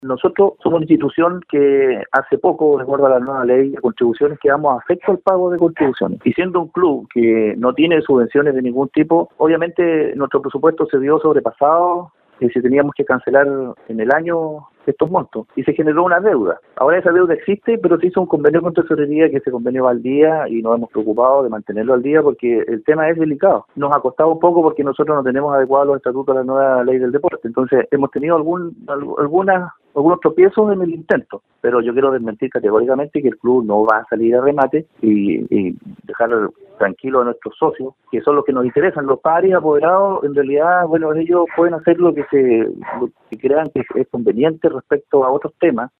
Nosotros somos una institución que hace poco, de acuerdo a la nueva ley de contribuciones, quedamos afectos al pago de contribuciones. Y siendo un club que no tiene subvenciones de ningún tipo, obviamente nuestro presupuesto se vio sobrepasado y si teníamos que cancelar en el año estos montos y se generó una deuda. Ahora esa deuda existe, pero se hizo un convenio con tesorería, que ese convenio va al día y nos hemos preocupado de mantenerlo al día porque el tema es delicado. Nos ha costado un poco porque nosotros no tenemos adecuados los estatutos a la nueva ley del deporte. Entonces hemos tenido algunos tropiezos en el intento, pero yo quiero desmentir categóricamente que el club no va a salir a remate y dejar tranquilos a nuestros socios, que son los que nos interesan. Los pares apoderados, en realidad, bueno, ellos pueden hacer lo que crean que es conveniente respecto a otros temas,